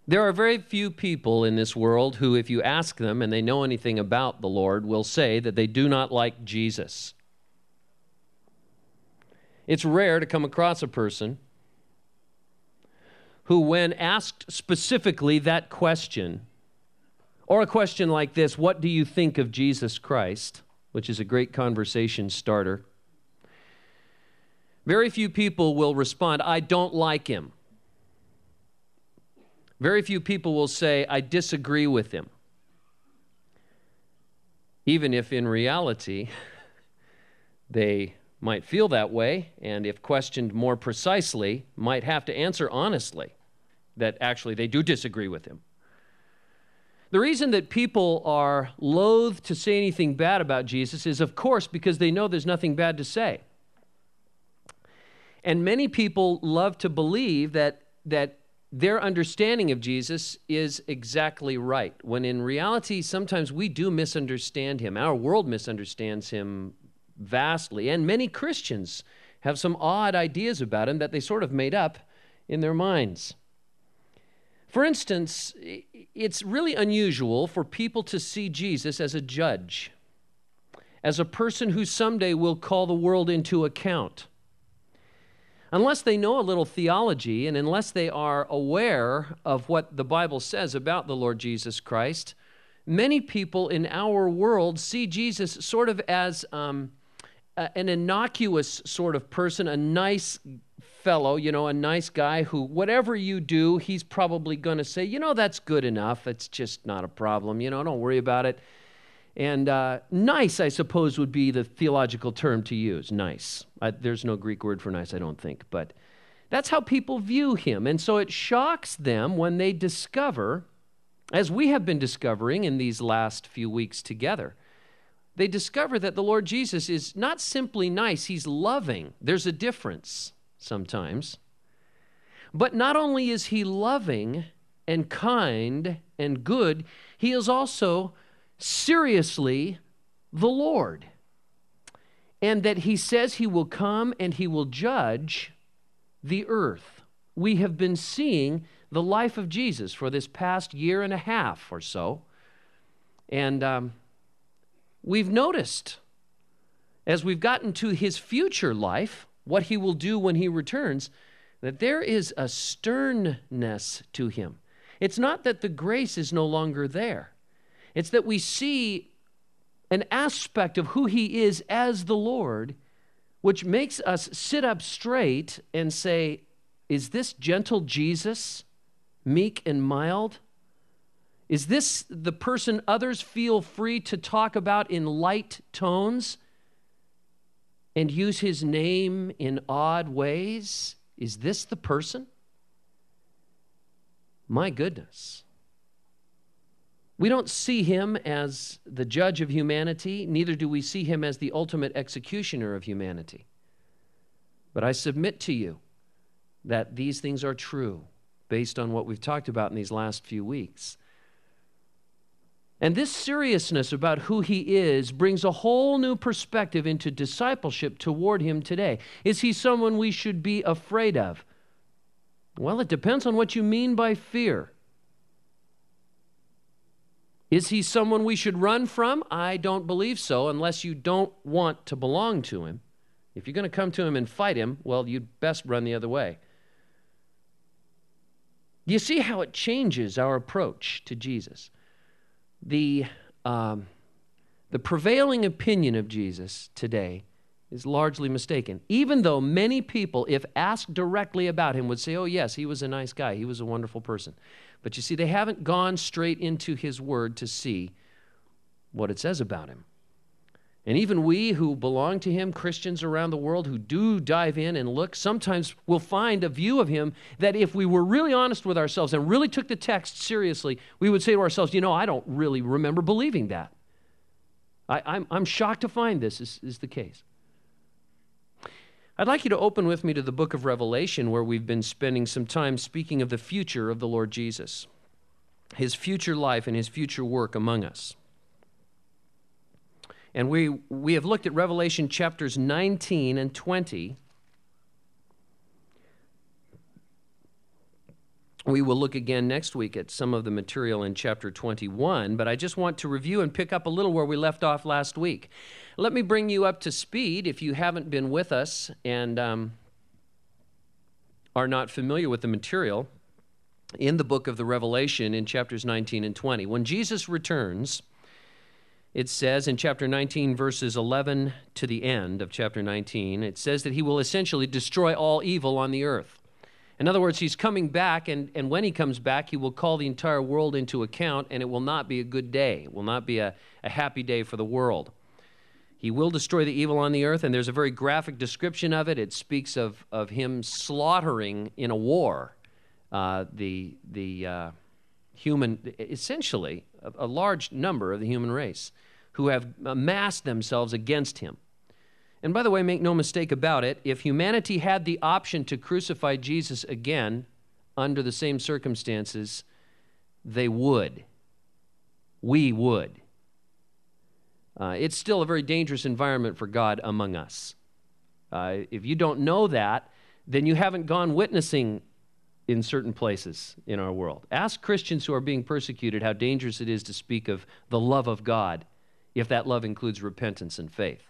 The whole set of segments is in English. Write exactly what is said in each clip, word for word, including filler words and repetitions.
There are very few people in this world who, if you ask them and they know anything about the Lord, will say that they do not like Jesus. It's rare to come across a person who, when asked specifically that question, or a question like this, what do you think of Jesus Christ, which is a great conversation starter, very few people will respond, I don't like him. Very few people will say, I disagree with him. Even if in reality, they might feel that way, and if questioned more precisely, might have to answer honestly that actually they do disagree with him. The reason that people are loath to say anything bad about Jesus is, of course, because they know there's nothing bad to say. And many people love to believe that that their understanding of Jesus is exactly right, when in reality, sometimes we do misunderstand him. Our world misunderstands him vastly, and many Christians have some odd ideas about him that they sort of made up in their minds. For instance, it's really unusual for people to see Jesus as a judge, as a person who someday will call the world into account. Unless they know a little theology and unless they are aware of what the Bible says about the Lord Jesus Christ, many people in our world see Jesus sort of as um, a, an innocuous sort of person, a nice fellow, you know, a nice guy who, whatever you do, he's probably going to say, you know, that's good enough. It's just not a problem. You know, don't worry about it. And uh, nice, I suppose, would be the theological term to use, nice. Uh, there's no Greek word for nice, I don't think, but that's how people view him. And so it shocks them when they discover, as we have been discovering in these last few weeks together, they discover that the Lord Jesus is not simply nice, he's loving. There's a difference sometimes. But not only is he loving and kind and good, he is also seriously the Lord, and that he says he will come and he will judge the earth. We have been seeing the life of Jesus for this past year and a half or so, and um, we've noticed as we've gotten to his future life, what he will do when he returns, that there is a sternness to him. It's not that the grace is no longer there. It's that we see an aspect of who he is as the Lord, which makes us sit up straight and say, is this gentle Jesus, meek and mild? Is this the person others feel free to talk about in light tones and use his name in odd ways? Is this the person? My goodness. We don't see him as the judge of humanity, neither do we see him as the ultimate executioner of humanity. But I submit to you that these things are true based on what we've talked about in these last few weeks. And this seriousness about who he is brings a whole new perspective into discipleship toward him today. Is he someone we should be afraid of? Well, it depends on what you mean by fear. Is he someone we should run from? I don't believe so, unless you don't want to belong to him. If you're going to come to him and fight him, well, you'd best run the other way. Do you see how it changes our approach to Jesus? The, um, the prevailing opinion of Jesus today is largely mistaken, even though many people, if asked directly about him, would say, oh, yes, he was a nice guy. He was a wonderful person. But you see, they haven't gone straight into his word to see what it says about him. And even we who belong to him, Christians around the world who do dive in and look, sometimes will find a view of him that if we were really honest with ourselves and really took the text seriously, we would say to ourselves, you know, I don't really remember believing that. I, I'm, I'm shocked to find this is, is the case. I'd like you to open with me to the book of Revelation, where we've been spending some time speaking of the future of the Lord Jesus, his future life and his future work among us. And we, we have looked at Revelation chapters nineteen and twenty, We will look again next week at some of the material in chapter twenty-one, but I just want to review and pick up a little where we left off last week. Let me bring you up to speed if you haven't been with us and um, are not familiar with the material in the book of the Revelation in chapters nineteen and twenty. When Jesus returns, it says in chapter nineteen, verses eleven to the end of chapter nineteen, it says that he will essentially destroy all evil on the earth. In other words, he's coming back, and, and when he comes back, he will call the entire world into account, and it will not be a good day. It will not be a, a happy day for the world. He will destroy the evil on the earth, and there's a very graphic description of it. It speaks of, of him slaughtering in a war uh, the, the uh, human, essentially, a, a large number of the human race who have amassed themselves against him. And by the way, make no mistake about it, if humanity had the option to crucify Jesus again under the same circumstances, they would. We would. Uh, it's still a very dangerous environment for God among us. Uh, if you don't know that, then you haven't gone witnessing in certain places in our world. Ask Christians who are being persecuted how dangerous it is to speak of the love of God, if that love includes repentance and faith.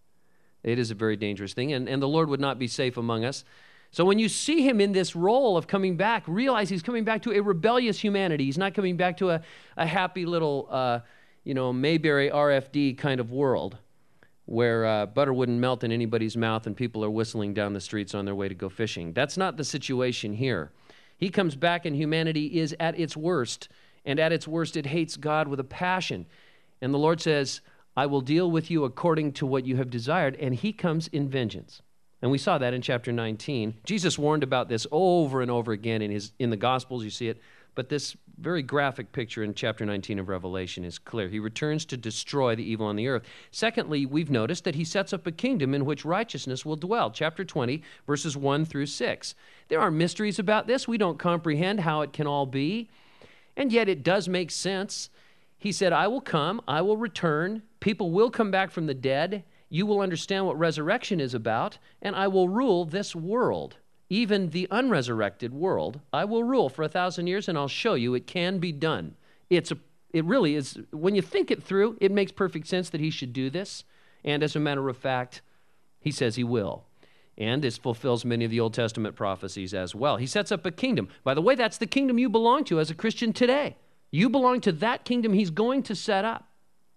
It is a very dangerous thing, and, and the Lord would not be safe among us. So when you see him in this role of coming back, realize he's coming back to a rebellious humanity. He's not coming back to a, a happy little, uh, you know, Mayberry R F D kind of world where uh, butter wouldn't melt in anybody's mouth and people are whistling down the streets on their way to go fishing. That's not the situation here. He comes back and humanity is at its worst, and at its worst it hates God with a passion. And the Lord says, I will deal with you according to what you have desired, and he comes in vengeance. And we saw that in chapter nineteen. Jesus warned about this over and over again in his in the Gospels, you see it, but this very graphic picture in chapter nineteen of Revelation is clear. He returns to destroy the evil on the earth. Secondly, we've noticed that he sets up a kingdom in which righteousness will dwell. Chapter twenty, verses one through six. There are mysteries about this. We don't comprehend how it can all be, and yet it does make sense. He said, I will come, I will return, people will come back from the dead, you will understand what resurrection is about, and I will rule this world, even the unresurrected world. I will rule for a thousand years, and I'll show you it can be done. It's a, it really is, when you think it through, it makes perfect sense that he should do this, and as a matter of fact, he says he will. And this fulfills many of the Old Testament prophecies as well. He sets up a kingdom. By the way, that's the kingdom you belong to as a Christian today. You belong to that kingdom he's going to set up.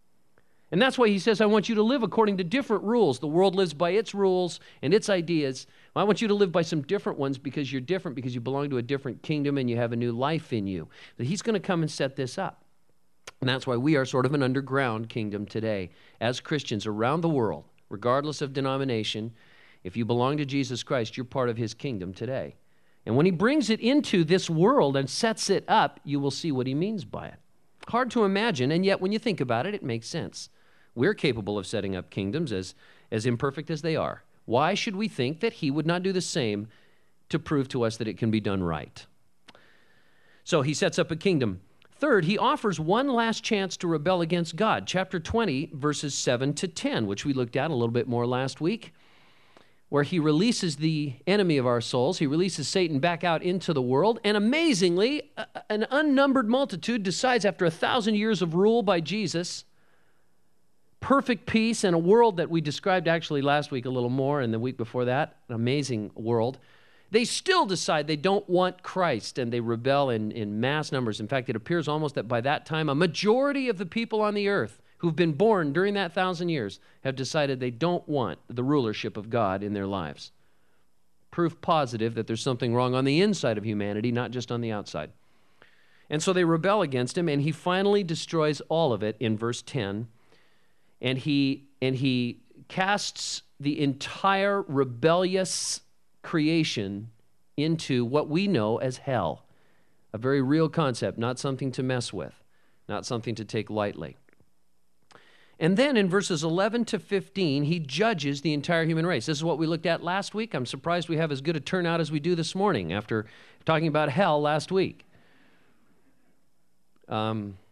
And that's why he says, I want you to live according to different rules. The world lives by its rules and its ideas. I want you to live by some different ones because you're different, because you belong to a different kingdom and you have a new life in you. But he's going to come and set this up. And that's why we are sort of an underground kingdom today. As Christians around the world, regardless of denomination, if you belong to Jesus Christ, you're part of his kingdom today. And when he brings it into this world and sets it up, you will see what he means by it. Hard to imagine, and yet when you think about it, it makes sense. We're capable of setting up kingdoms as, as imperfect as they are. Why should we think that he would not do the same to prove to us that it can be done right? So he sets up a kingdom. Third, he offers one last chance to rebel against God. Chapter twenty, verses seven to ten, which we looked at a little bit more last week, where he releases the enemy of our souls. He releases Satan back out into the world. And amazingly, an unnumbered multitude decides after a thousand years of rule by Jesus, perfect peace in a world that we described actually last week a little more and the week before that, an amazing world. They still decide they don't want Christ and they rebel in, in mass numbers. In fact, it appears almost that by that time, a majority of the people on the earth who've been born during that thousand years have decided they don't want the rulership of God in their lives. Proof positive that there's something wrong on the inside of humanity, not just on the outside. And so they rebel against him, and he finally destroys all of it in verse ten. And he, and he casts the entire rebellious creation into what we know as hell. A very real concept, not something to mess with, not something to take lightly. And then in verses eleven to fifteen, he judges the entire human race. This is what we looked at last week. I'm surprised we have as good a turnout as we do this morning after talking about hell last week. Um,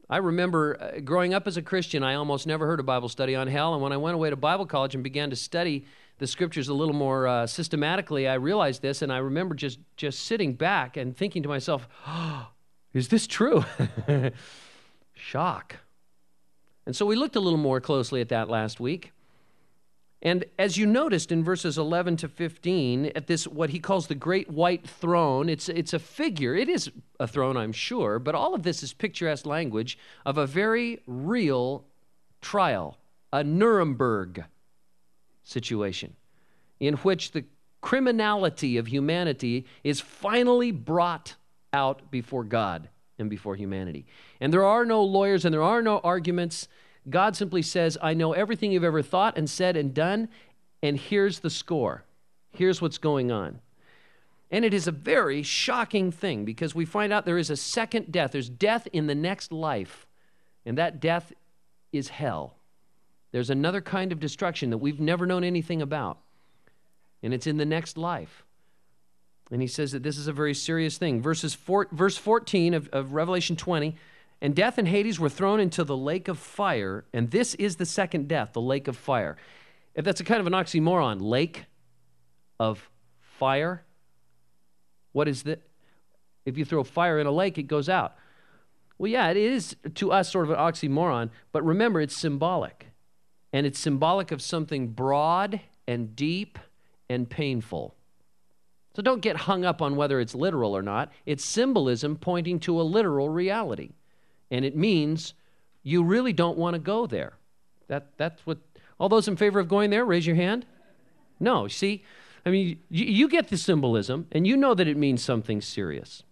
I remember uh, growing up as a Christian, I almost never heard a Bible study on hell. And when I went away to Bible college and began to study the scriptures a little more uh, systematically, I realized this. And I remember just, just sitting back and thinking to myself, oh, is this true? Shock. And so we looked a little more closely at that last week. And as you noticed in verses eleven to fifteen, at this, what he calls the great white throne, it's, it's a figure. It is a throne, I'm sure, but all of this is picturesque language of a very real trial, a Nuremberg situation, in which the criminality of humanity is finally brought out before God and before humanity. And there are no lawyers and there are no arguments. God simply says, I know everything you've ever thought and said and done, and here's the score. Here's what's going on. And it is a very shocking thing because we find out there is a second death. There's death in the next life, and that death is hell. There's another kind of destruction that we've never known anything about, and it's in the next life. And he says that this is a very serious thing. Verses four, verse fourteen of, of Revelation twenty, and death and Hades were thrown into the lake of fire, and this is the second death, the lake of fire. If that's a kind of an oxymoron, lake of fire. What is that? If you throw fire in a lake, it goes out. Well, yeah, it is to us sort of an oxymoron, but remember, it's symbolic. And it's symbolic of something broad and deep and painful. So don't get hung up on whether it's literal or not. It's symbolism pointing to a literal reality. And it means you really don't want to go there. That, that's what, all those in favor of going there, raise your hand. No, see, I mean, you, you get the symbolism, and you know that it means something serious.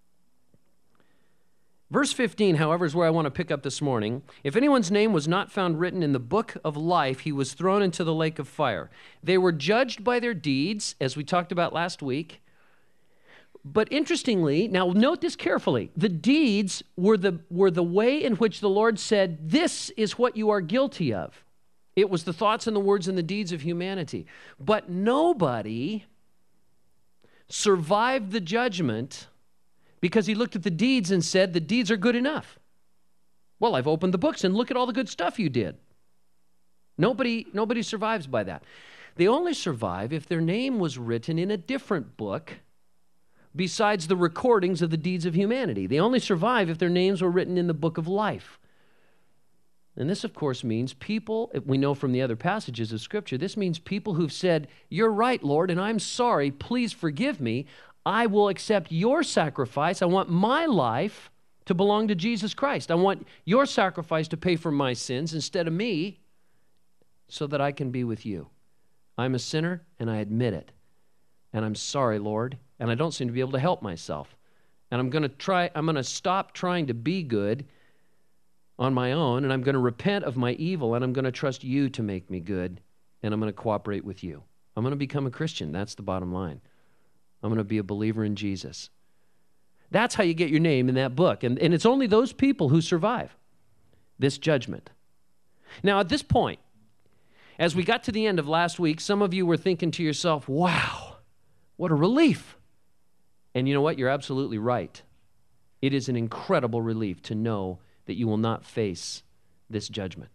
Verse fifteen, however, is where I want to pick up this morning. If anyone's name was not found written in the book of life, he was thrown into the lake of fire. They were judged by their deeds, as we talked about last week. But interestingly, now note this carefully, the deeds were the, were the way in which the Lord said, this is what you are guilty of. It was the thoughts and the words and the deeds of humanity. But nobody survived the judgment because he looked at the deeds and said, the deeds are good enough. Well, I've opened the books and look at all the good stuff you did. Nobody, nobody survives by that. They only survive if their name was written in a different book besides the recordings of the deeds of humanity. They only survive if their names were written in the book of life. And this, of course, means people, we know from the other passages of Scripture, this means people who've said, you're right, Lord, and I'm sorry, please forgive me. I will accept your sacrifice. I want my life to belong to Jesus Christ. I want your sacrifice to pay for my sins instead of me so that I can be with you. I'm a sinner, and I admit it. And I'm sorry, Lord, and I don't seem to be able to help myself. And I'm going to try, I'm going to stop trying to be good on my own, and I'm going to repent of my evil, and I'm going to trust you to make me good, and I'm going to cooperate with you. I'm going to become a Christian. That's the bottom line. I'm going to be a believer in Jesus. That's how you get your name in that book. And, and it's only those people who survive this judgment. Now, at this point, as we got to the end of last week, some of you were thinking to yourself, wow, what a relief. And you know what? You're absolutely right. It is an incredible relief to know that you will not face this judgment.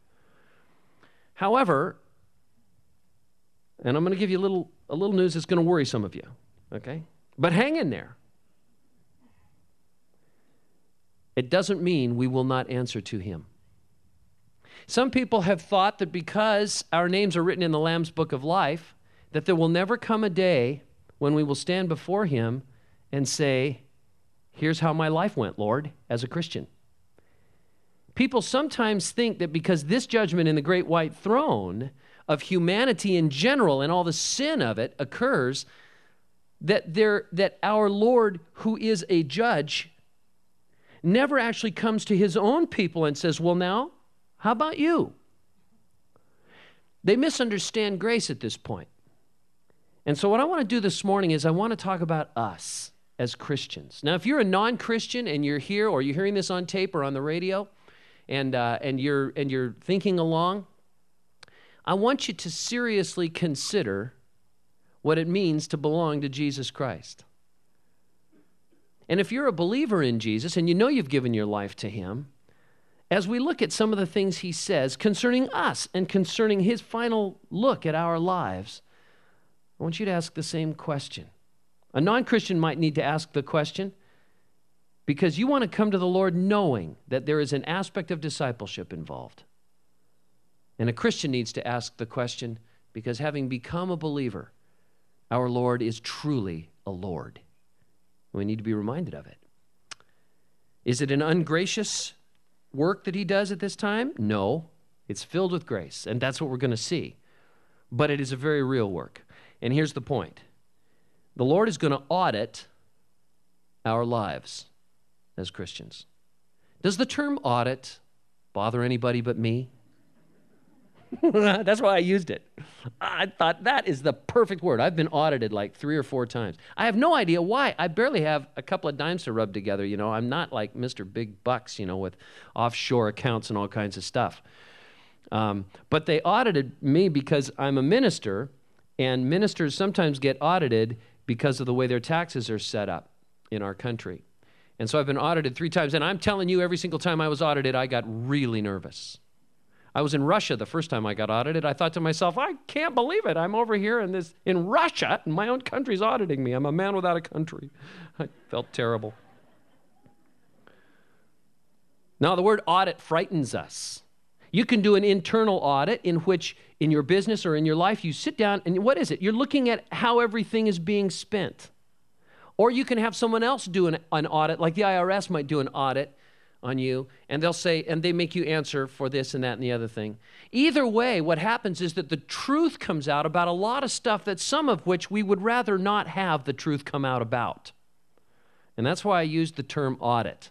However, and I'm going to give you a little, a little news that's going to worry some of you, okay? But hang in there. It doesn't mean we will not answer to him. Some people have thought that because our names are written in the Lamb's Book of Life, that there will never come a day when we will stand before him and say, here's how my life went, Lord, as a Christian. People sometimes think that because this judgment in the great white throne of humanity in general and all the sin of it occurs, that there, that our Lord, who is a judge, never actually comes to his own people and says, well, now, how about you? They misunderstand grace at this point. And so what I want to do this morning is I want to talk about us as Christians. Now, if you're a non-Christian and you're here or you're hearing this on tape or on the radio and, uh, and, you're, and you're thinking along, I want you to seriously consider what it means to belong to Jesus Christ. And if you're a believer in Jesus and you know you've given your life to him, as we look at some of the things he says concerning us and concerning his final look at our lives, I want you to ask the same question. A non-Christian might need to ask the question because you want to come to the Lord knowing that there is an aspect of discipleship involved. And a Christian needs to ask the question because having become a believer, our Lord is truly a Lord. We need to be reminded of it. Is it an ungracious work that he does at this time? No, it's filled with grace, and that's what we're going to see. But it is a very real work. And here's the point. The Lord is going to audit our lives as Christians. Does the term audit bother anybody but me? That's why I used it. I thought that is the perfect word. I've been audited like three or four times. I have no idea why. I barely have a couple of dimes to rub together. You know, I'm not like Mister Big Bucks, you know, with offshore accounts and all kinds of stuff. Um, but they audited me because I'm a minister, and ministers sometimes get audited because of the way their taxes are set up in our country. And so I've been audited three times, and I'm telling you, every single time I was audited, I got really nervous. I was in Russia the first time I got audited. I thought to myself, I can't believe it. I'm over here in this in Russia, and my own country's auditing me. I'm a man without a country. I felt terrible. Now, the word audit frightens us. You can do an internal audit in which, in your business or in your life, you sit down, and what is it? You're looking at how everything is being spent. Or you can have someone else do an, an audit, like the I R S might do an audit on you, and they'll say, and they make you answer for this and that and the other thing. Either way, what happens is that the truth comes out about a lot of stuff that some of which we would rather not have the truth come out about. And that's why I used the term audit.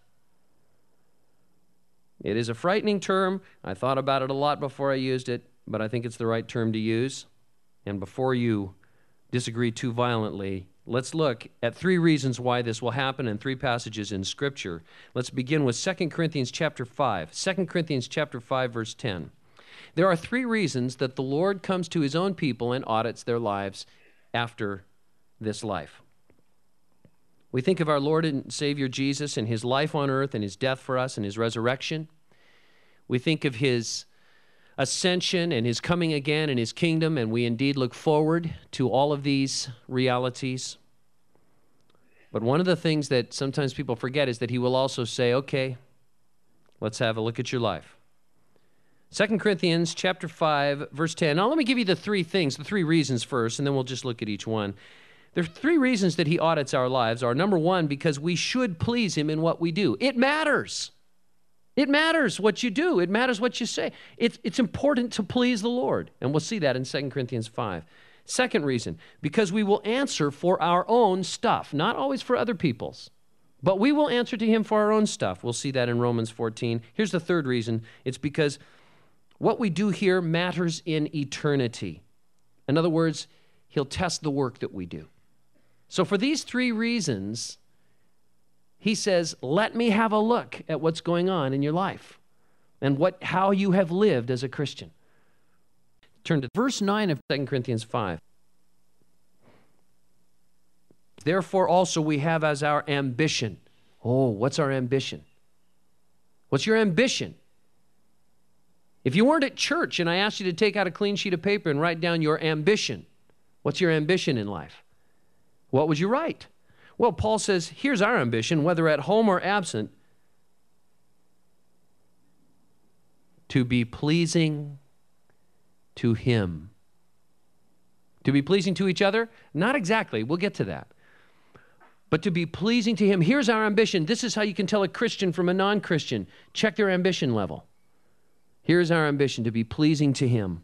It is a frightening term. I thought about it a lot before I used it, but I think it's the right term to use. And before you disagree too violently, let's look at three reasons why this will happen in three passages in Scripture. Let's begin with Second Corinthians chapter five. Second Corinthians chapter five, verse ten. There are three reasons that the Lord comes to his own people and audits their lives after this life. We think of our Lord and Savior Jesus and his life on earth and his death for us and his resurrection. We think of his ascension and his coming again and his kingdom, and we indeed look forward to all of these realities. But one of the things that sometimes people forget is that he will also say, okay, let's have a look at your life. Second Corinthians chapter five, verse ten. Now let me give you the three things, the three reasons first, and then we'll just look at each one. There are three reasons that he audits our lives. Are number one, because we should please him in what we do. It matters. It matters what you do. It matters what you say. It's, it's important to please the Lord. And we'll see that in Second Corinthians five. Second reason, because we will answer for our own stuff, not always for other people's, but we will answer to him for our own stuff. We'll see that in Romans fourteen. Here's the third reason. It's because what we do here matters in eternity. In other words, he'll test the work that we do. So for these three reasons, he says, let me have a look at what's going on in your life and what how you have lived as a Christian. Turn to verse nine of Second Corinthians five. Therefore also we have as our ambition. Oh, what's our ambition? What's your ambition? If you weren't at church and I asked you to take out a clean sheet of paper and write down your ambition, what's your ambition in life? What would you write? Well, Paul says, here's our ambition, whether at home or absent, to be pleasing to him. To be pleasing to each other? Not exactly. We'll get to that. But to be pleasing to him. Here's our ambition. This is how you can tell a Christian from a non-Christian. Check their ambition level. Here's our ambition, to be pleasing to him.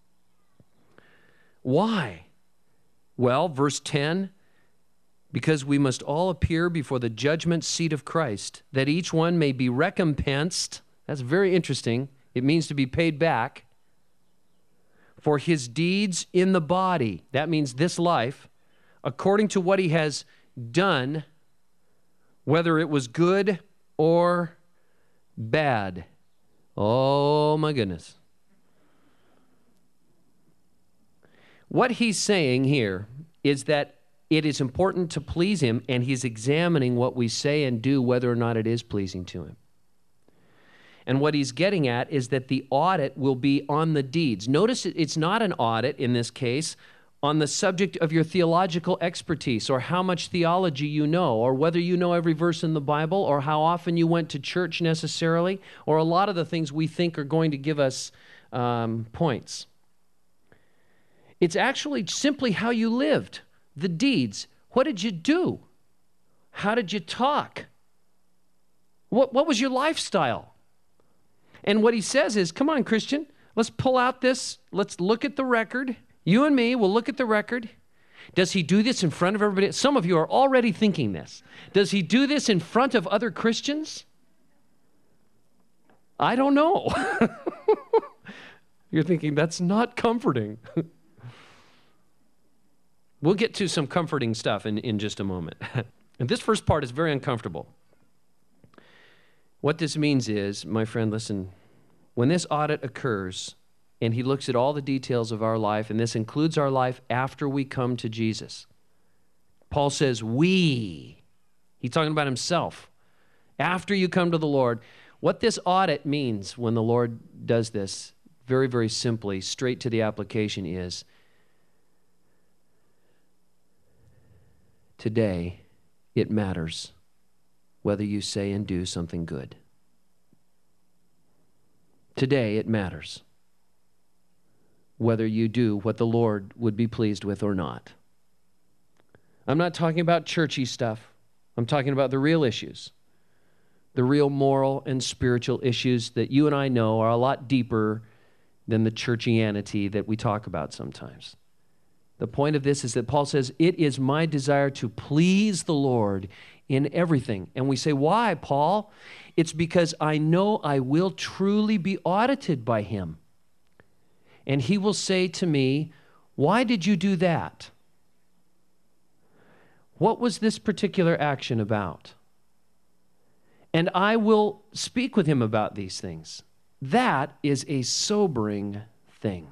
Why? Well, verse ten, because we must all appear before the judgment seat of Christ, that each one may be recompensed. That's very interesting. It means to be paid back for his deeds in the body. That means this life, according to what he has done, whether it was good or bad. Oh, my goodness. What he's saying here is that it is important to please him, and he's examining what we say and do, whether or not it is pleasing to him. And what he's getting at is that the audit will be on the deeds. Notice it's not an audit in this case on the subject of your theological expertise or how much theology you know or whether you know every verse in the Bible or how often you went to church necessarily or a lot of the things we think are going to give us um, points. It's actually simply how you lived, the deeds. What did you do? How did you talk? What, what was your lifestyle? And what he says is, come on, Christian, let's pull out this, let's look at the record. You and me will look at the record. Does he do this in front of everybody? Some of you are already thinking this. Does he do this in front of other Christians? I don't know. You're thinking, that's not comforting. We'll get to some comforting stuff in, in just a moment. And this first part is very uncomfortable. What this means is, my friend, listen, when this audit occurs, and he looks at all the details of our life, and this includes our life after we come to Jesus. Paul says, we, he's talking about himself. After you come to the Lord, what this audit means when the Lord does this, very, very simply, straight to the application is, today, it matters whether you say and do something good. Today, it matters whether you do what the Lord would be pleased with or not. I'm not talking about churchy stuff. I'm talking about the real issues, the real moral and spiritual issues that you and I know are a lot deeper than the churchianity that we talk about sometimes. The point of this is that Paul says, it is my desire to please the Lord in everything. And we say, why, Paul? It's because I know I will truly be audited by him. And he will say to me, why did you do that? What was this particular action about? And I will speak with him about these things. That is a sobering thing.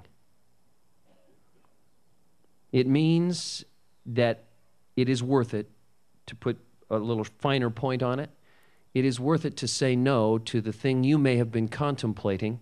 It means that it is worth it, to put a little finer point on it, it is worth it to say no to the thing you may have been contemplating,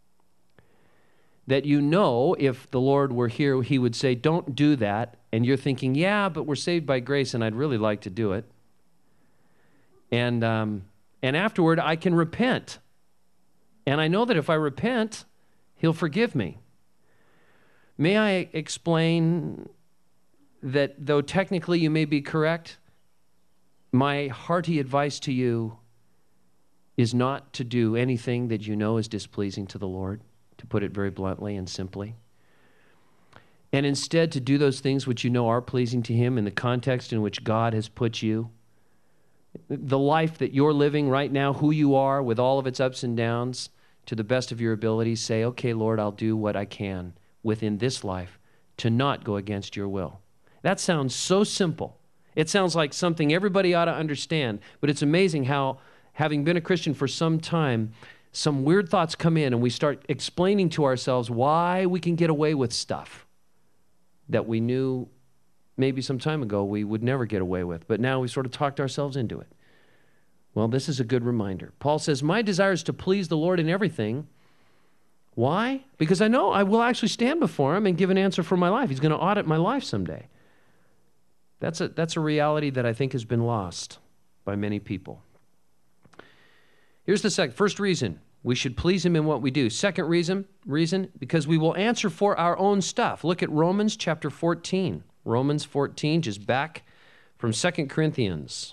that you know if the Lord were here, he would say, don't do that. And you're thinking, yeah, but we're saved by grace and I'd really like to do it. And, um, and afterward, I can repent. And I know that if I repent, he'll forgive me. May I explain that though technically you may be correct, my hearty advice to you is not to do anything that you know is displeasing to the Lord, to put it very bluntly and simply. And instead to do those things which you know are pleasing to him in the context in which God has put you. The life that you're living right now, who you are with all of its ups and downs, to the best of your abilities, say, okay, Lord, I'll do what I can within this life to not go against your will. That sounds so simple. It sounds like something everybody ought to understand, but it's amazing how, having been a Christian for some time, some weird thoughts come in and we start explaining to ourselves why we can get away with stuff that we knew maybe some time ago we would never get away with, but now we sort of talked ourselves into it. Well, this is a good reminder. Paul says, my desire is to please the Lord in everything. Why? Because I know I will actually stand before him and give an answer for my life. He's going to audit my life someday. That's a, that's a reality that I think has been lost by many people. Here's the second. First reason, we should please him in what we do. Second reason, reason, because we will answer for our own stuff. Look at Romans chapter fourteen. Romans fourteen, just back from Second Corinthians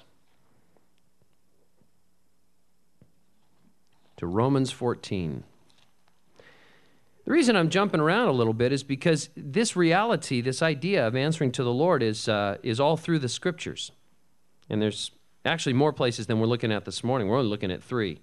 to Romans fourteen. The reason I'm jumping around a little bit is because this reality, this idea of answering to the Lord is, uh, is all through the Scriptures. And there's actually more places than we're looking at this morning. We're only looking at three.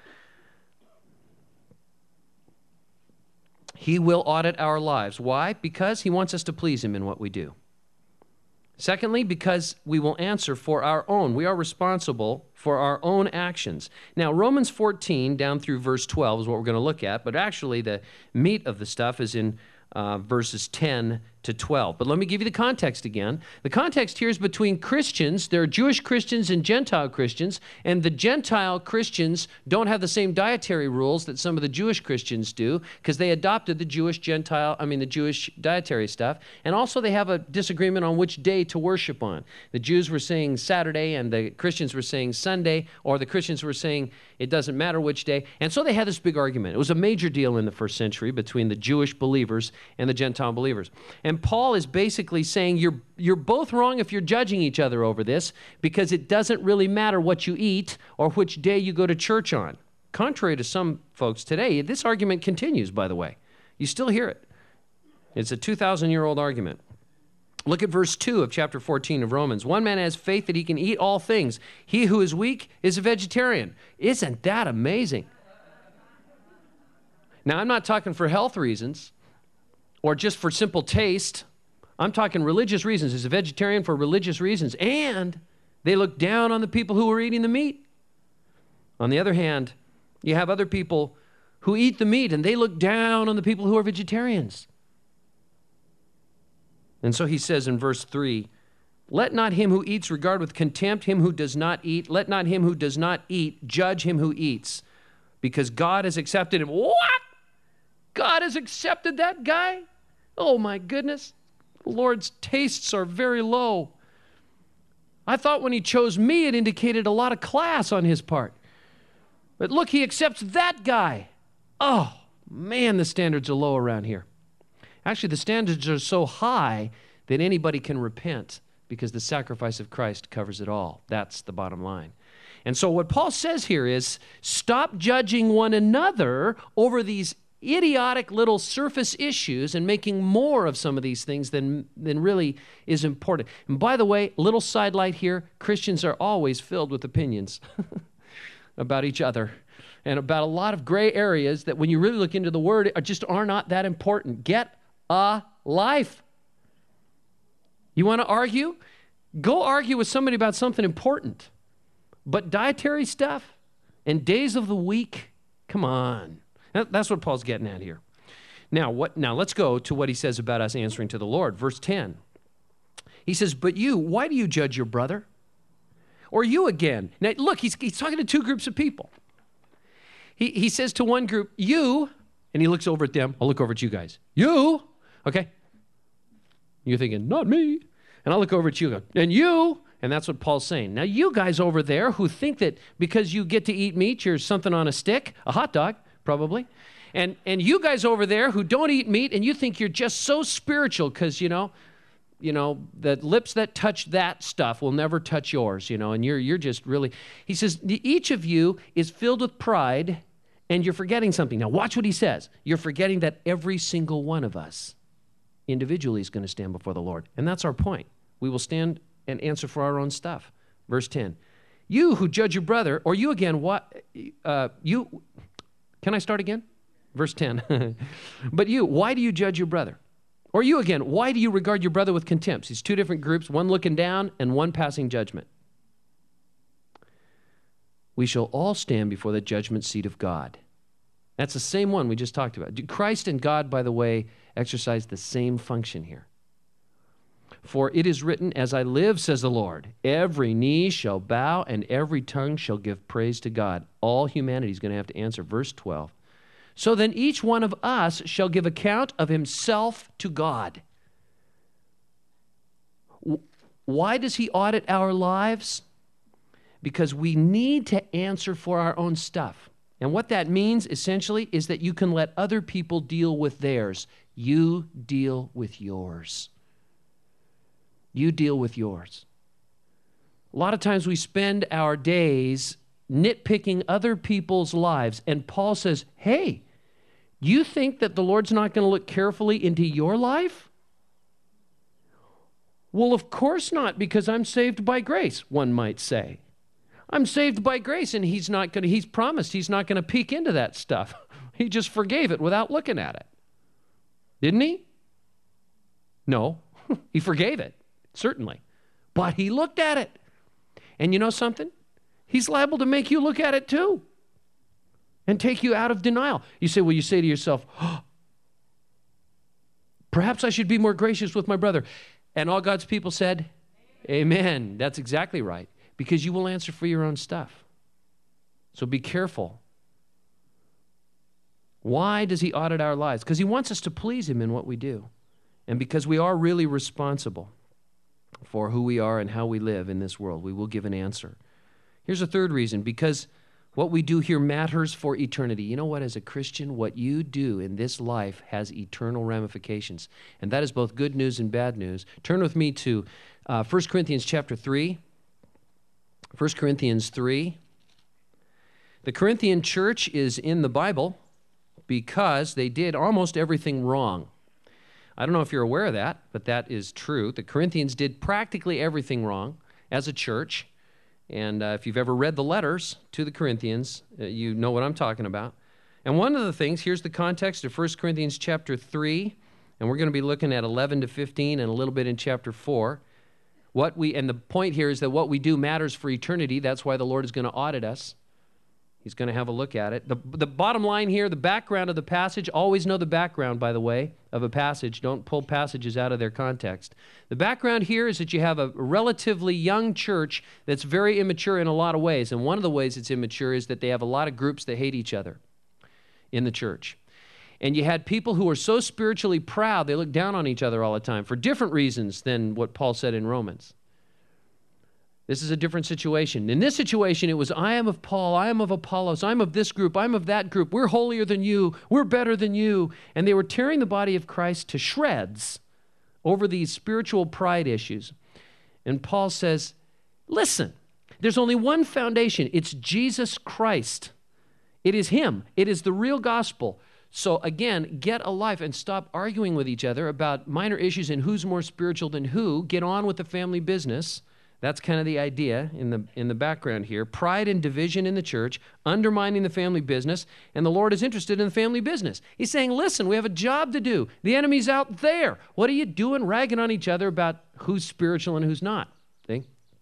He will audit our lives. Why? Because he wants us to please him in what we do. Secondly, because we will answer for our own. We are responsible for our own actions. Now, Romans fourteen down through verse twelve is what we're going to look at, but actually the meat of the stuff is in uh, verses ten to twelve. But let me give you the context again. The context here is between Christians. There are Jewish Christians and Gentile Christians, and the Gentile Christians don't have the same dietary rules that some of the Jewish Christians do because they adopted the Jewish Gentile, I mean the Jewish dietary stuff. And also they have a disagreement on which day to worship on. The Jews were saying Saturday and the Christians were saying Sunday, or the Christians were saying it doesn't matter which day. And so they had this big argument. It was a major deal in the first century between the Jewish believers and the Gentile believers. And Paul is basically saying you're, you're both wrong if you're judging each other over this because it doesn't really matter what you eat or which day you go to church on. Contrary to some folks today, this argument continues, by the way. You still hear it. It's a two thousand year old argument. Look at verse two of chapter fourteen of Romans. One man has faith that he can eat all things. He who is weak is a vegetarian. Isn't that amazing? Now, I'm not talking for health reasons or just for simple taste. I'm talking religious reasons. He's a vegetarian for religious reasons. And they look down on the people who are eating the meat. On the other hand, you have other people who eat the meat and they look down on the people who are vegetarians. And so he says in verse three, let not him who eats regard with contempt him who does not eat. Let not him who does not eat judge him who eats, because God has accepted him. What? God has accepted that guy? Oh my goodness. The Lord's tastes are very low. I thought when he chose me, it indicated a lot of class on his part. But look, he accepts that guy. Oh, man, the standards are low around here. Actually, the standards are so high that anybody can repent because the sacrifice of Christ covers it all. That's the bottom line. And so what Paul says here is, stop judging one another over these idiotic little surface issues and making more of some of these things than, than really is important. And by the way, little sidelight here, Christians are always filled with opinions about each other and about a lot of gray areas that when you really look into the Word are just are not that important. Get a life. You want to argue? Go argue with somebody about something important. But dietary stuff and days of the week, come on. That's what Paul's getting at here. Now, what? Now let's go to what he says about us answering to the Lord. Verse ten. He says, but you, why do you judge your brother? Or you again. Now, look, he's, he's talking to two groups of people. He, he says to one group, you, and he looks over at them. I'll look over at you guys. You, okay? You're thinking, not me. And I'll look over at you, and you, and that's what Paul's saying. Now, you guys over there who think that because you get to eat meat, you're something on a stick, a hot dog, probably. And and you guys over there who don't eat meat and you think you're just so spiritual because, you know, you know, the lips that touch that stuff will never touch yours, you know, and you're you're just really, he says, each of you is filled with pride and you're forgetting something. Now, watch what he says. You're forgetting that every single one of us individually is going to stand before the Lord. And that's our point. We will stand and answer for our own stuff. Verse ten, you who judge your brother, or you again, what, uh, you, can I start again? Verse ten, but you, why do you judge your brother? Or you again, why do you regard your brother with contempt? These two different groups, one looking down and one passing judgment. We shall all stand before the judgment seat of God. That's the same one we just talked about. Christ and God, by the way, exercise the same function here. For it is written, as I live, says the Lord, every knee shall bow and every tongue shall give praise to God. All humanity is going to have to answer. Verse twelve. So then each one of us shall give account of himself to God. Why does he audit our lives? Because we need to answer for our own stuff. And what that means, essentially, is that you can let other people deal with theirs. You deal with yours. You deal with yours. A lot of times we spend our days nitpicking other people's lives. And Paul says, hey, you think that the Lord's not going to look carefully into your life? Well, of course not, because I'm saved by grace, one might say. I'm saved by grace, and he's not going to, he's promised he's not going to peek into that stuff. He just forgave it without looking at it. Didn't he? No, he forgave it, certainly. But he looked at it. And you know something? He's liable to make you look at it too and take you out of denial. You say, well, you say to yourself, oh, Perhaps I should be more gracious with my brother. And all God's people said, Amen. Amen. That's exactly right. Because you will answer for your own stuff. So be careful. Why does he audit our lives? Because he wants us to please him in what we do. And because we are really responsible for who we are and how we live in this world, we will give an answer. Here's a third reason, because what we do here matters for eternity. You know what, as a Christian, what you do in this life has eternal ramifications. And that is both good news and bad news. Turn with me to uh, First Corinthians chapter three. First Corinthians three. The Corinthian church is in the Bible because they did almost everything wrong. I don't know if you're aware of that, but that is true. The Corinthians did practically everything wrong as a church. And uh, if you've ever read the letters to the Corinthians, uh, you know what I'm talking about. And one of the things, here's the context of First Corinthians chapter three, and we're going to be looking at eleven to fifteen and a little bit in chapter four. What we, and the point here is that what we do matters for eternity. That's why the Lord is going to audit us. He's going to have a look at it. The, the bottom line here, the background of the passage, always know the background, by the way, of a passage. Don't pull passages out of their context. The background here is that you have a relatively young church that's very immature in a lot of ways. And one of the ways it's immature is that they have a lot of groups that hate each other in the church. And you had people who are so spiritually proud, they look down on each other all the time for different reasons than what Paul said in Romans. This is a different situation. In this situation, it was, I am of Paul, I am of Apollos, I'm of this group, I'm of that group, we're holier than you, we're better than you. And they were tearing the body of Christ to shreds over these spiritual pride issues. And Paul says, listen, there's only one foundation. It's Jesus Christ. It is him. It is the real gospel. So again, get a life and stop arguing with each other about minor issues and who's more spiritual than who. Get on with the family business. That's kind of the idea in the in the background here. Pride and division in the church, undermining the family business, and the Lord is interested in the family business. He's saying, listen, we have a job to do. The enemy's out there. What are you doing ragging on each other about who's spiritual and who's not? See?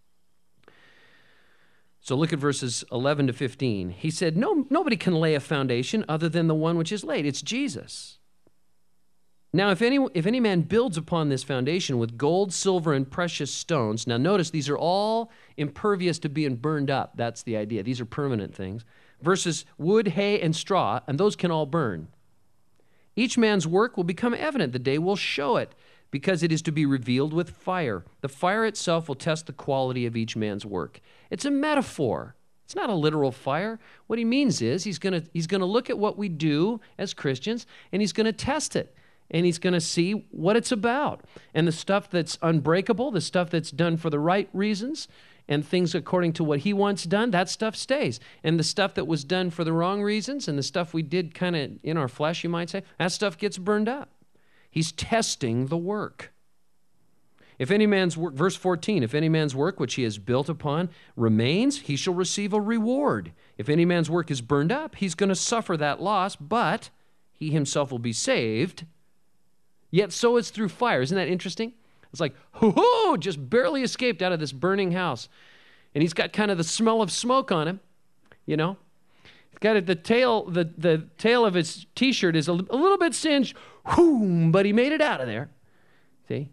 So look at verses eleven to fifteen. He said, no, nobody can lay a foundation other than the one which is laid. It's Jesus. Now, if any, if any man builds upon this foundation with gold, silver, and precious stones, now notice these are all impervious to being burned up. That's the idea. These are permanent things. Versus wood, hay, and straw, and those can all burn. Each man's work will become evident. The day will show it, because it is to be revealed with fire. The fire itself will test the quality of each man's work. It's a metaphor. It's not a literal fire. What he means is he's going to he's going to look at what we do as Christians, and he's going to test it. And he's going to see what it's about. And the stuff that's unbreakable, the stuff that's done for the right reasons, and things according to what he wants done, that stuff stays. And the stuff that was done for the wrong reasons, and the stuff we did kind of in our flesh, you might say, that stuff gets burned up. He's testing the work. If any man's work, verse fourteen, if any man's work which he has built upon remains, he shall receive a reward. If any man's work is burned up, he's going to suffer that loss, but he himself will be saved. Yet so is through fire. Isn't that interesting? It's like, hoo-hoo, just barely escaped out of this burning house. And he's got kind of the smell of smoke on him, you know. He's got the tail, the, the tail of his T-shirt is a, a little bit singed, whoom, but he made it out of there. See?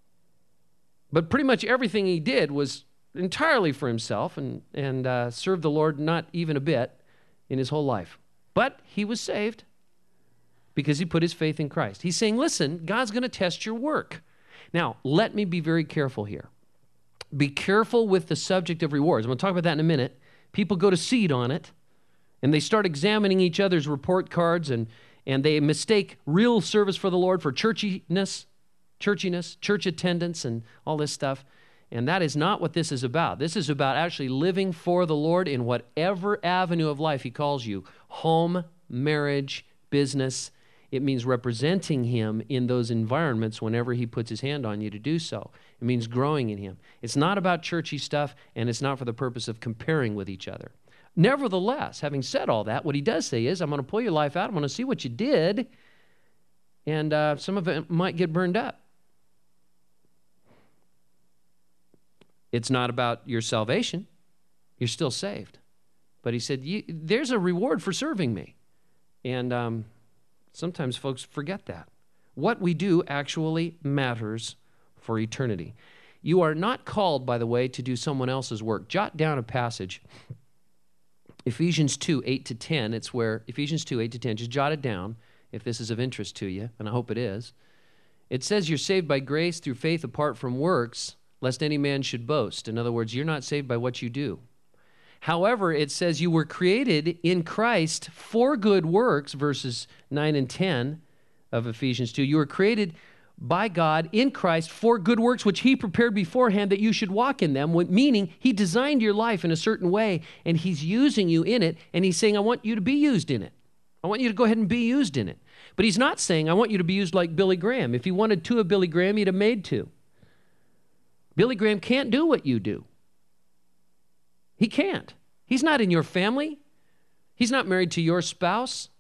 But pretty much everything he did was entirely for himself and, and uh, served the Lord not even a bit in his whole life. But he was saved. Because he put his faith in Christ. He's saying, listen, God's going to test your work. Now, let me be very careful here. Be careful with the subject of rewards. I'm going to talk about that in a minute. People go to seed on it, and they start examining each other's report cards, and, and they mistake real service for the Lord for churchiness, churchiness, church attendance, and all this stuff. And that is not what this is about. This is about actually living for the Lord in whatever avenue of life he calls you. Home, marriage, business. It means representing him in those environments whenever he puts his hand on you to do so. It means growing in him. It's not about churchy stuff, and it's not for the purpose of comparing with each other. Nevertheless, having said all that, what he does say is, I'm going to pull your life out. I'm going to see what you did, and uh, some of it might get burned up. It's not about your salvation. You're still saved. But he said, there's a reward for serving me. And um, sometimes folks forget that. what we do actually matters for eternity. You are not called, by the way, to do someone else's work. Jot down a passage, Ephesians two, eight to ten. It's where, Ephesians two, eight to ten, just jot it down if this is of interest to you, and I hope it is. It says you're saved by grace through faith apart from works, lest any man should boast. In other words, you're not saved by what you do. However, it says you were created in Christ for good works, verses nine and ten of Ephesians two. You were created by God in Christ for good works, which he prepared beforehand that you should walk in them, meaning he designed your life in a certain way, and he's using you in it, and he's saying, I want you to be used in it. I want you to go ahead and be used in it. But he's not saying, I want you to be used like Billy Graham. If he wanted two of Billy Graham, he'd have made two. Billy Graham can't do what you do. He can't. He's not in your family. He's not married to your spouse.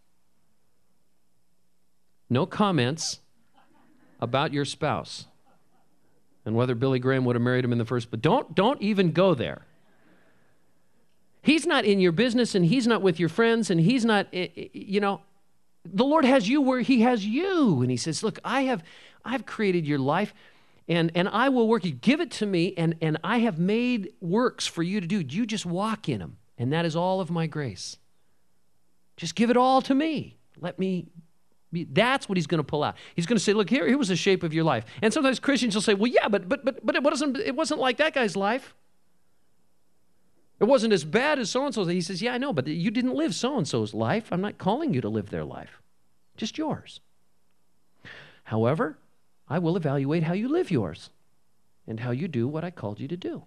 No comments about your spouse and whether Billy Graham would have married him in the first, but don't, don't even go there. He's not in your business, and he's not with your friends, and he's not, you know, the Lord has you where he has you. And he says, look, I have, I've created your life, and, and I will work you. Give it to me, and, and I have made works for you to do. You just walk in them, and that is all of my grace. Just give it all to me. Let me be. That's what he's going to pull out. He's going to say, look, here, here was the shape of your life. And sometimes Christians will say, well, yeah, but but but but it wasn't it wasn't like that guy's life. It wasn't as bad as so-and-so's. He says, yeah, I know, but you didn't live so-and-so's life. I'm not calling you to live their life, just yours. However, I will evaluate how you live yours and how you do what I called you to do.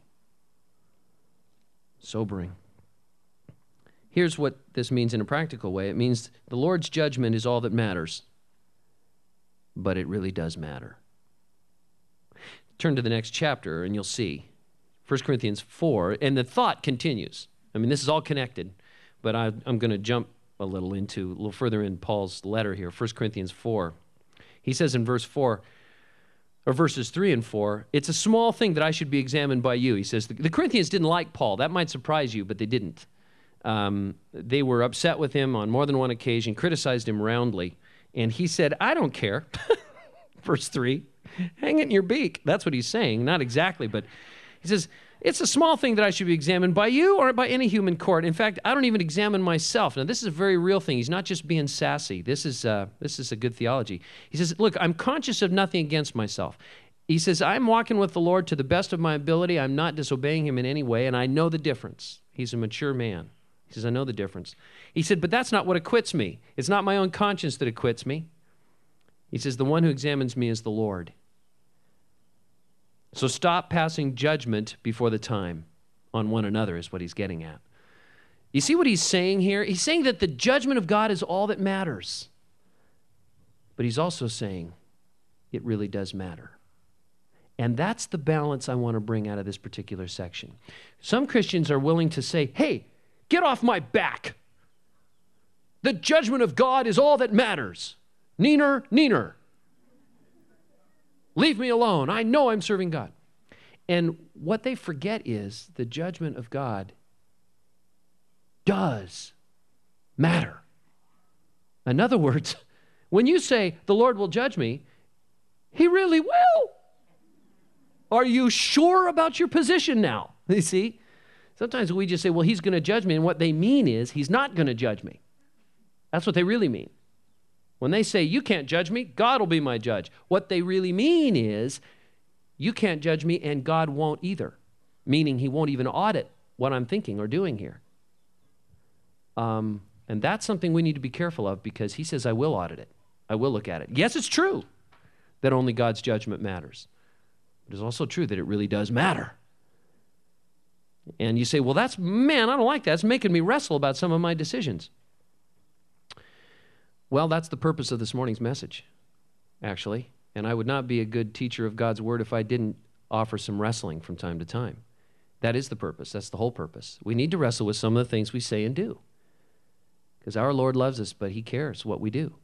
Sobering. Here's what this means in a practical way. It means the Lord's judgment is all that matters, but it really does matter. Turn to the next chapter and you'll see. First Corinthians four, and the thought continues. I mean, this is all connected, but I, I'm going to jump a little into, a little further in Paul's letter here, First Corinthians four. He says in verse four, or verses three and four, it's a small thing that I should be examined by you. He says, the, the Corinthians didn't like Paul. That might surprise you, but they didn't. Um, they were upset with him on more than one occasion, criticized him roundly, and he said, I don't care. Verse three, hang it in your beak. That's what he's saying. Not exactly, but he says, it's a small thing that I should be examined by you or by any human court. In fact, I don't even examine myself. Now, this is a very real thing. He's not just being sassy. This is, uh, this is a good theology. He says, look, I'm conscious of nothing against myself. He says, I'm walking with the Lord to the best of my ability. I'm not disobeying him in any way, and I know the difference. He's a mature man. He says, I know the difference. He said, but that's not what acquits me. It's not my own conscience that acquits me. He says, the one who examines me is the Lord. So stop passing judgment before the time on one another is what he's getting at. You see what he's saying here? He's saying that the judgment of God is all that matters. But he's also saying it really does matter. And that's the balance I want to bring out of this particular section. Some Christians are willing to say, hey, get off my back. The judgment of God is all that matters. Neener, neener. Leave me alone. I know I'm serving God. And what they forget is the judgment of God does matter. In other words, when you say, the Lord will judge me, he really will. Are you sure about your position now? You see? Sometimes we just say, well, he's going to judge me. And what they mean is he's not going to judge me. That's what they really mean. When they say, you can't judge me, God will be my judge. What they really mean is, you can't judge me and God won't either. Meaning he won't even audit what I'm thinking or doing here. Um, and that's something we need to be careful of because he says, I will audit it. I will look at it. Yes, it's true that only God's judgment matters. But it's also true that it really does matter. And you say, well, that's, man, I don't like that. It's making me wrestle about some of my decisions. Well, that's the purpose of this morning's message, actually. And I would not be a good teacher of God's word if I didn't offer some wrestling from time to time. That is the purpose. That's the whole purpose. We need to wrestle with some of the things we say and do. Because our Lord loves us, but he cares what we do.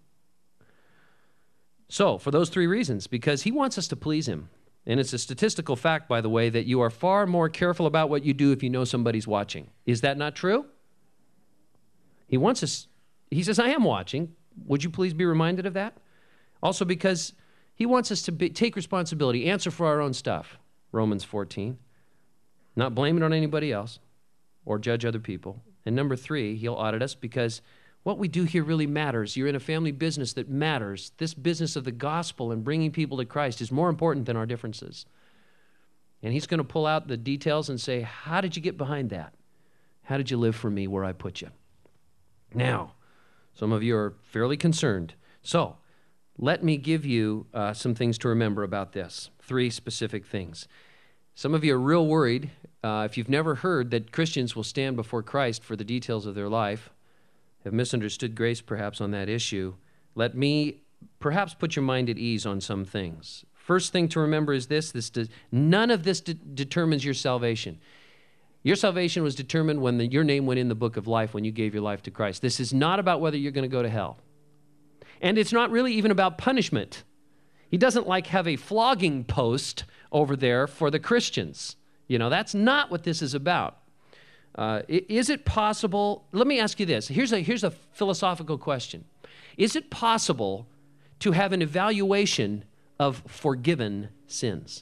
So, for those three reasons, because he wants us to please him. And it's a statistical fact, by the way, that you are far more careful about what you do if you know somebody's watching. Is that not true? He wants us, he says, I am watching. Would you please be reminded of that? Also because he wants us to be, take responsibility, answer for our own stuff, Romans fourteen. Not blame it on anybody else or judge other people. And number three, he'll audit us because what we do here really matters. You're in a family business that matters. This business of the gospel and bringing people to Christ is more important than our differences. And he's going to pull out the details and say, how did you get behind that? How did you live for me where I put you? Now, some of you are fairly concerned. So let me give you uh, some things to remember about this. Three specific things. Some of you are real worried. Uh, if you've never heard that Christians will stand before Christ for the details of their life, have misunderstood grace perhaps on that issue, let me perhaps put your mind at ease on some things. First thing to remember is this, this does, none of this de- determines your salvation. Your salvation was determined when the, your name went in the book of life when you gave your life to Christ. This is not about whether you're going to go to hell. And it's not really even about punishment. He doesn't like have a flogging post over there for the Christians. You know, that's not what this is about. Uh, is it possible, let me ask you this. Here's a, here's a philosophical question. Is it possible to have an evaluation of forgiven sins?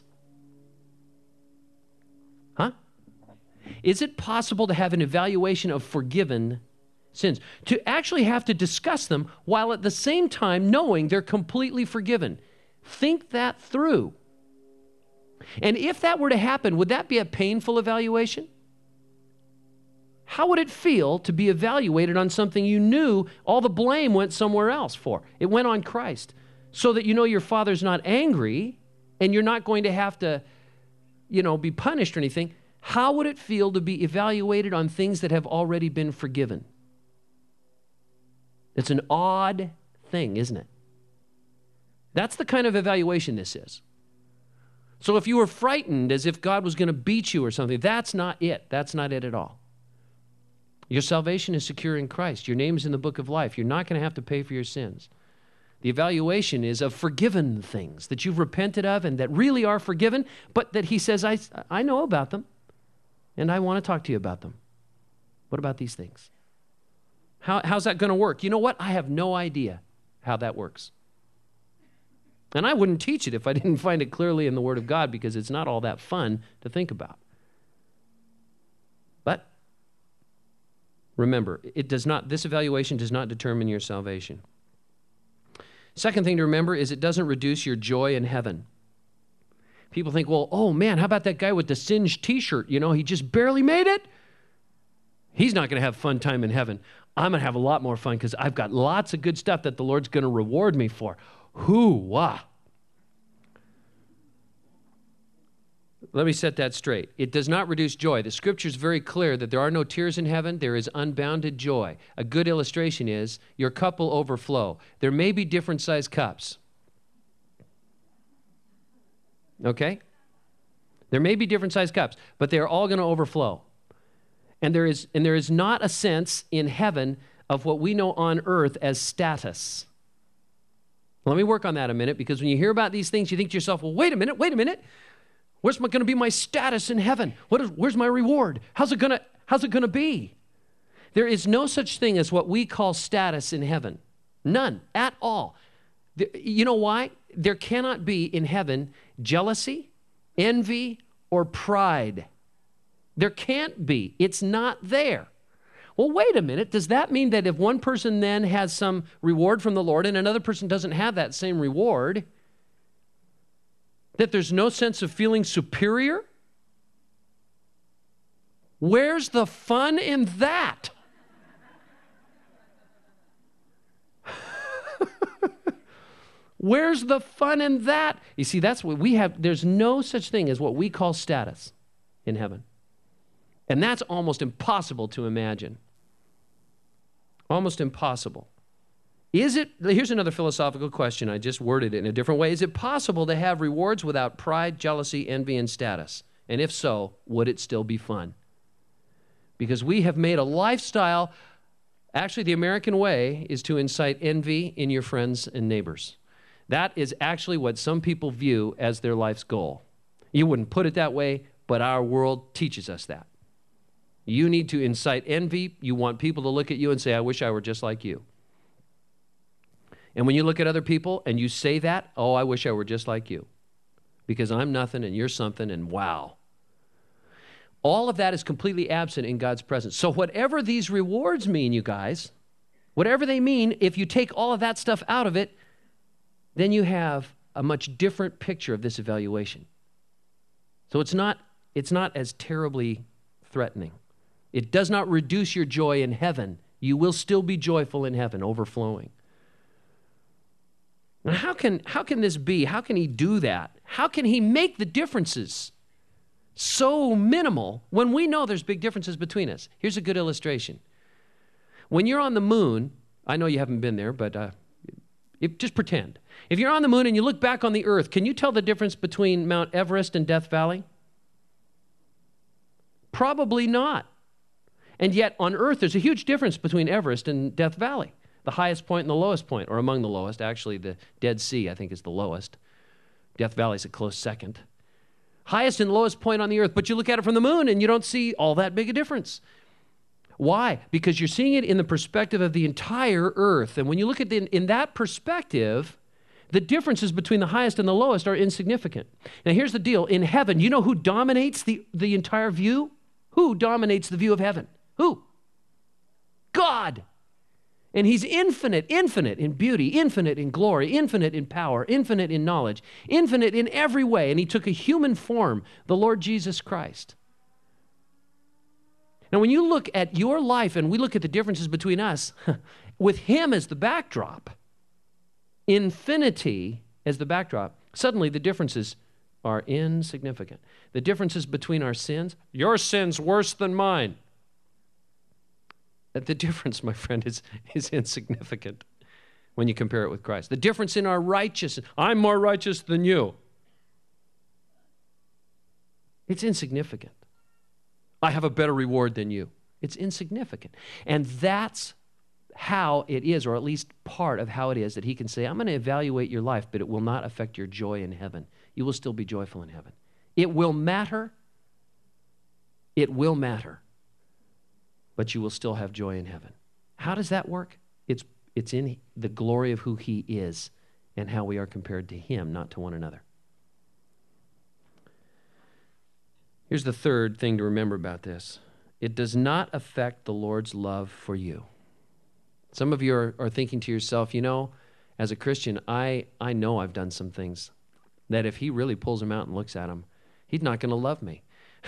Huh? Is it possible to have an evaluation of forgiven sins? To actually have to discuss them while at the same time knowing they're completely forgiven. Think that through. And if that were to happen, would that be a painful evaluation? How would it feel to be evaluated on something you knew all the blame went somewhere else for? It went on Christ. So that you know your Father's not angry and you're not going to have to, you know, be punished or anything. How would it feel to be evaluated on things that have already been forgiven? It's an odd thing, isn't it? That's the kind of evaluation this is. So if you were frightened as if God was going to beat you or something, that's not it. That's not it at all. Your salvation is secure in Christ. Your name is in the book of life. You're not going to have to pay for your sins. The evaluation is of forgiven things that you've repented of and that really are forgiven, but that he says, I, I know about them, and I want to talk to you about them. What about these things? How, how's that going to work? You know what? I have no idea how that works. And I wouldn't teach it if I didn't find it clearly in the Word of God because it's not all that fun to think about. But remember, it does not, this evaluation does not determine your salvation. Second thing to remember is it doesn't reduce your joy in heaven. People think, well, oh man, how about that guy with the singed t-shirt? You know, he just barely made it. He's not going to have fun time in heaven. I'm going to have a lot more fun because I've got lots of good stuff that the Lord's going to reward me for. Hoo-wah. Let me set that straight. It does not reduce joy. The Scripture is very clear that there are no tears in heaven. There is unbounded joy. A good illustration is your cup will overflow. There may be different sized cups. Okay? There may be different sized cups, but they are all going to overflow. And there is, and there is not a sense in heaven of what we know on earth as status. Let me work on that a minute, because when you hear about these things, you think to yourself, well, wait a minute, wait a minute. Where's going to be my status in heaven? What is, where's my reward? How's it going to, how's it going to be? There is no such thing as what we call status in heaven. None at all. The, you know why? There cannot be in heaven jealousy, envy, or pride. There can't be. It's not there. Well, wait a minute. Does that mean that if one person then has some reward from the Lord and another person doesn't have that same reward, that there's no sense of feeling superior? Where's the fun in that? Where's the fun in that? You see, that's what we have. There's no such thing as what we call status in heaven. And that's almost impossible to imagine. Almost impossible. Is it, here's another philosophical question. I just worded it in a different way. Is it possible to have rewards without pride, jealousy, envy, and status? And if so, would it still be fun? Because we have made a lifestyle, actually the American way is to incite envy in your friends and neighbors. That is actually what some people view as their life's goal. You wouldn't put it that way, but our world teaches us that. You need to incite envy. You want people to look at you and say, I wish I were just like you. And when you look at other people and you say that, oh, I wish I were just like you, because I'm nothing and you're something, and wow. All of that is completely absent in God's presence. So whatever these rewards mean, you guys, whatever they mean, if you take all of that stuff out of it, then you have a much different picture of this evaluation. So it's not, it's not as terribly threatening. It does not reduce your joy in heaven. You will still be joyful in heaven, overflowing. Now, how can, how can this be? How can he do that? How can he make the differences so minimal when we know there's big differences between us? Here's a good illustration. When you're on the moon, I know you haven't been there, but uh, if, just pretend. If you're on the moon and you look back on the earth, can you tell the difference between Mount Everest and Death Valley? Probably not. And yet on earth, there's a huge difference between Everest and Death Valley. The highest point and the lowest point, or among the lowest. Actually, the Dead Sea, I think, is the lowest. Death Valley's a close second. Highest and lowest point on the earth, but you look at it from the moon and you don't see all that big a difference. Why? Because you're seeing it in the perspective of the entire earth. And when you look at it in that perspective, the differences between the highest and the lowest are insignificant. Now, here's the deal. In heaven, you know who dominates the, the entire view? Who dominates the view of heaven? Who? God. And he's infinite, infinite in beauty, infinite in glory, infinite in power, infinite in knowledge, infinite in every way. And he took a human form, the Lord Jesus Christ. Now, when you look at your life and we look at the differences between us, with him as the backdrop, infinity as the backdrop, suddenly the differences are insignificant. The differences between our sins, your sin's worse than mine. The difference, my friend, is, is insignificant when you compare it with Christ. The difference in our righteousness, I'm more righteous than you. It's insignificant. I have a better reward than you. It's insignificant. And that's how it is, or at least part of how it is, that he can say, I'm going to evaluate your life, but it will not affect your joy in heaven. You will still be joyful in heaven. It will matter. It will matter. But you will still have joy in heaven. How does that work? It's, it's in the glory of who he is and how we are compared to him, not to one another. Here's the third thing to remember about this. It does not affect the Lord's love for you. Some of you are, are thinking to yourself, you know, as a Christian, I, I know I've done some things that if he really pulls them out and looks at them, he's not going to love me.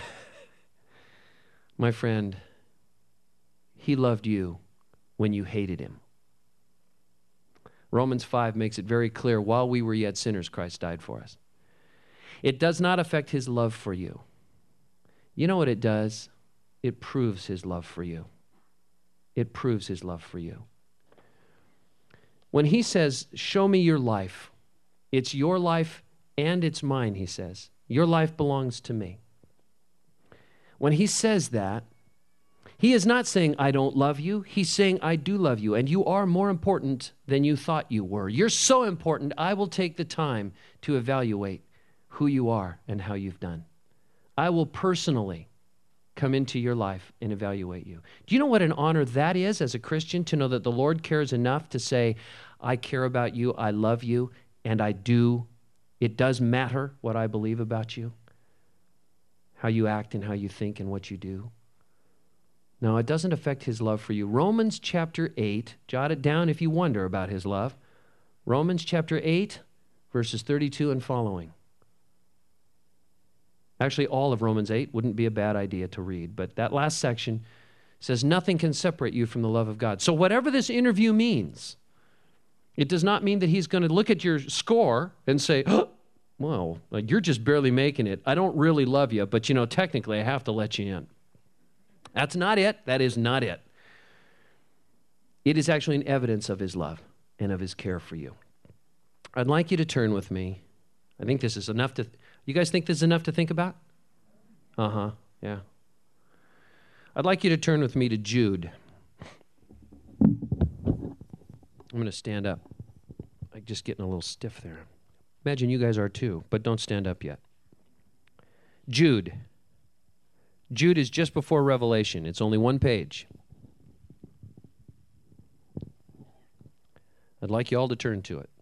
My friend, he loved you when you hated him. Romans five makes it very clear, while we were yet sinners, Christ died for us. It does not affect his love for you. You know what it does? It proves his love for you. It proves his love for you. When he says, show me your life, it's your life and it's mine, he says. Your life belongs to me. When he says that, he is not saying, I don't love you. He's saying, I do love you, and you are more important than you thought you were. You're so important, I will take the time to evaluate who you are and how you've done. I will personally come into your life and evaluate you. Do you know what an honor that is as a Christian, to know that the Lord cares enough to say, I care about you, I love you, and I do. It does matter what I believe about you, how you act and how you think and what you do. No, it doesn't affect his love for you. Romans chapter eight, jot it down if you wonder about his love. Romans chapter eight, verses thirty-two and following. Actually, all of Romans eight wouldn't be a bad idea to read, but that last section says nothing can separate you from the love of God. So whatever this interview means, it does not mean that he's going to look at your score and say, oh, well, you're just barely making it. I don't really love you, but you know, technically I have to let you in. That's not it. That is not it. It is actually an evidence of his love and of his care for you. I'd like you to turn with me. I think this is enough to, you guys think this is enough to think about? Uh-huh, yeah. I'd like you to turn with me to Jude. I'm going to stand up. I'm just getting a little stiff there. Imagine you guys are too, but don't stand up yet. Jude. Jude is just before Revelation. It's only one page. I'd like you all to turn to it.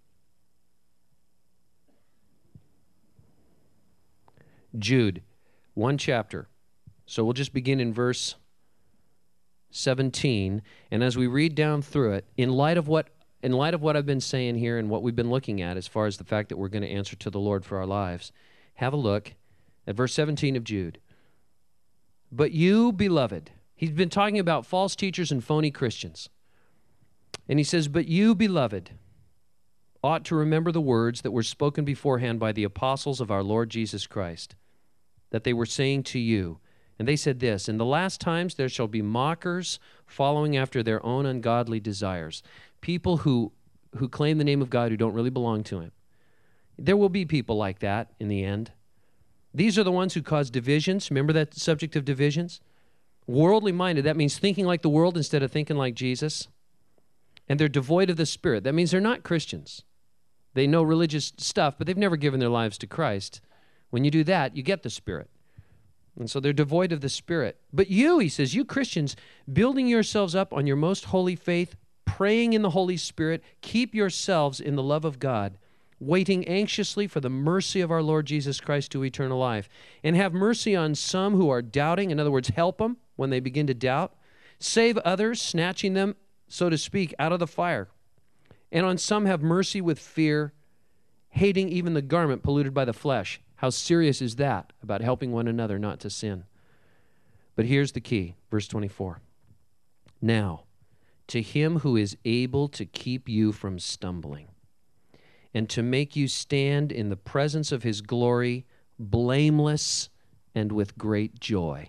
Jude, one chapter. So we'll just begin in verse seventeen, and as we read down through it, in light of what in light of what I've been saying here and what we've been looking at as far as the fact that we're going to answer to the Lord for our lives, have a look at verse seventeen of Jude. But you, beloved, he's been talking about false teachers and phony Christians. And he says, but you, beloved, ought to remember the words that were spoken beforehand by the apostles of our Lord Jesus Christ, that they were saying to you. And they said this, in the last times there shall be mockers following after their own ungodly desires. People who, who claim the name of God who don't really belong to him. There will be people like that in the end. These are the ones who cause divisions. Remember that subject of divisions? Worldly minded, that means thinking like the world instead of thinking like Jesus. And they're devoid of the Spirit. That means they're not Christians. They know religious stuff, but they've never given their lives to Christ. When you do that, you get the Spirit. And so they're devoid of the Spirit. But you, he says, you Christians, building yourselves up on your most holy faith, praying in the Holy Spirit, keep yourselves in the love of God, waiting anxiously for the mercy of our Lord Jesus Christ to eternal life. And have mercy on some who are doubting. In other words, help them when they begin to doubt. Save others, snatching them, so to speak, out of the fire. And on some have mercy with fear, hating even the garment polluted by the flesh. How serious is that about helping one another not to sin? But here's the key, verse twenty-four. Now, to him who is able to keep you from stumbling and to make you stand in the presence of his glory, blameless and with great joy.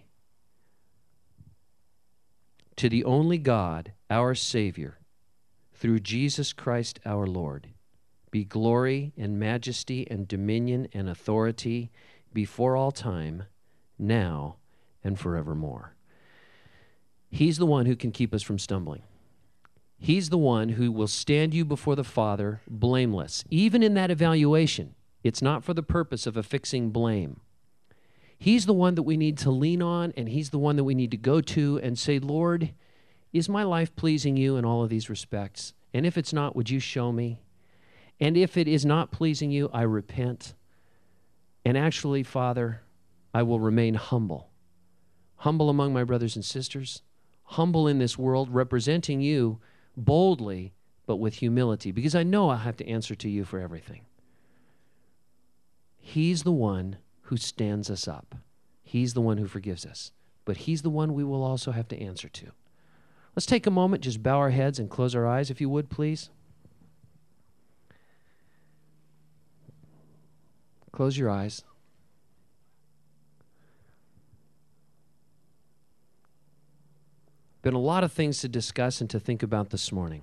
To the only God, our Savior, through Jesus Christ our Lord, be glory and majesty and dominion and authority before all time, now and forevermore. He's the one who can keep us from stumbling. He's the one who will stand you before the Father blameless. Even in that evaluation, it's not for the purpose of affixing blame. He's the one that we need to lean on, and he's the one that we need to go to and say, Lord, is my life pleasing you in all of these respects? And if it's not, would you show me? And if it is not pleasing you, I repent. And actually, Father, I will remain humble. Humble among my brothers and sisters. Humble in this world, representing you boldly, but with humility, because I know I have to answer to you for everything. He's the one who stands us up. He's the one who forgives us. But he's the one we will also have to answer to. Let's take a moment, just bow our heads and close our eyes, if you would, please. Close your eyes. Been a lot of things to discuss and to think about this morning.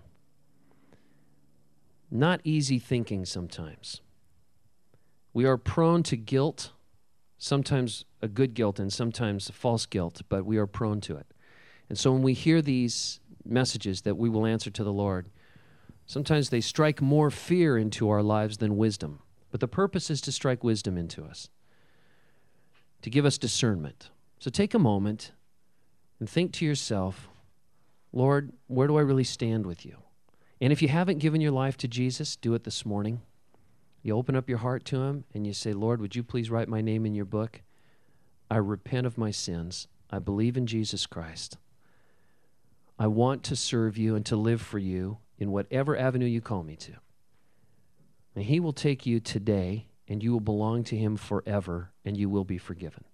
Not easy thinking sometimes. We are prone to guilt, sometimes a good guilt and sometimes a false guilt, but we are prone to it. And so when we hear these messages that we will answer to the Lord, sometimes they strike more fear into our lives than wisdom. But the purpose is to strike wisdom into us, to give us discernment. So take a moment and think to yourself, Lord, where do I really stand with you? And if you haven't given your life to Jesus, do it this morning. You open up your heart to him and you say, Lord, would you please write my name in your book? I repent of my sins. I believe in Jesus Christ. I want to serve you and to live for you in whatever avenue you call me to. And he will take you today, and you will belong to him forever, and you will be forgiven.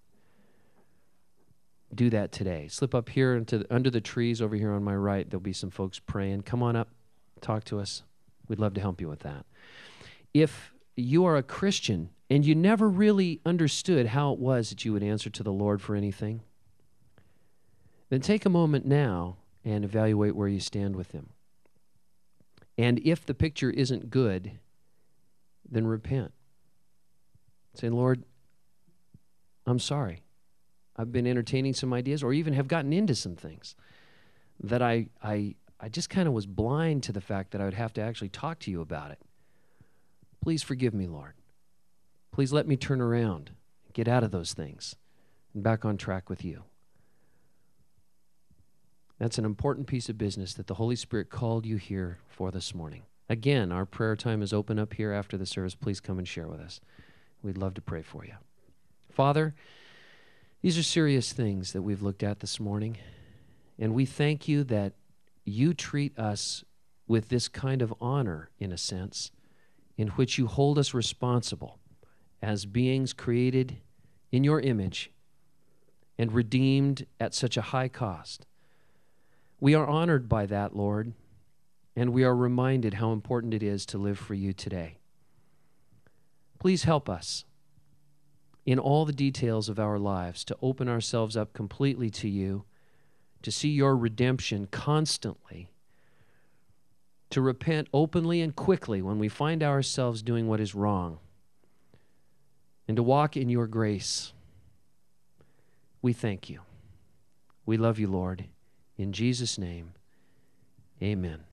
Do that today. Slip up here into the, under the trees over here on my right. There'll be some folks praying. Come on up. Talk to us. We'd love to help you with that. If you are a Christian and you never really understood how it was that you would answer to the Lord for anything, then take a moment now and evaluate where you stand with him. And if the picture isn't good, then repent. Say, Lord, I'm sorry. I've been entertaining some ideas or even have gotten into some things that I I, I just kind of was blind to the fact that I would have to actually talk to you about it. Please forgive me, Lord. Please let me turn around, get out of those things, and back on track with you. That's an important piece of business that the Holy Spirit called you here for this morning. Again, our prayer time is open up here after the service. Please come and share with us. We'd love to pray for you. Father, these are serious things that we've looked at this morning, and we thank you that you treat us with this kind of honor, in a sense, in which you hold us responsible as beings created in your image and redeemed at such a high cost. We are honored by that, Lord, and we are reminded how important it is to live for you today. Please help us in all the details of our lives to open ourselves up completely to you, to see your redemption constantly, to repent openly and quickly when we find ourselves doing what is wrong, and to walk in your grace. We thank you. We love you, Lord. In Jesus' name, amen.